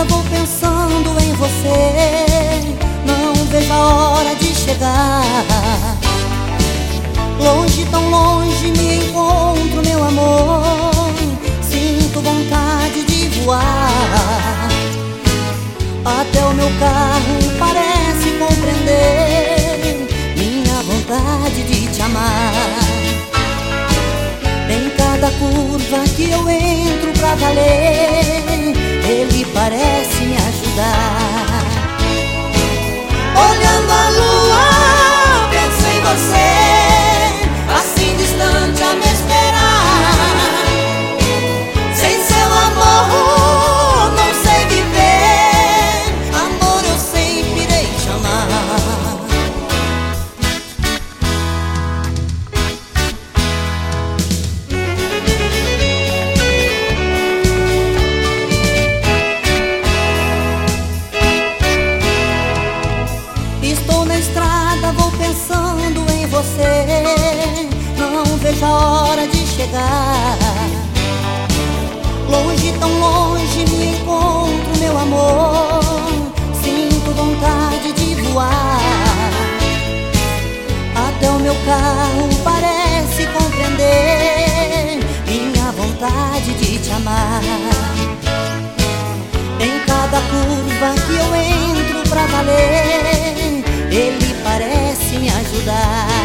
vou pensando em você. Não vejo a hora de chegar. Longe, tão longe, me encontro, meu amor. Sinto vontade de voar. Até o meu carro parece compreender minha vontade de te amar. Em cada curva que eu entro pra valer, ele parece me ajudar. Olhando a lua, penso em você, assim distante a me esperar. Sem seu amor não sei viver, amor eu sempre irei te amar. Estou na estrada, vou pensando em você. Não vejo a hora de chegar. Longe, tão longe, me encontro, meu amor. Sinto vontade de voar. Até o meu carro parece compreender minha vontade de te amar. Em cada curva que eu entro pra valer, ele parece me ajudar.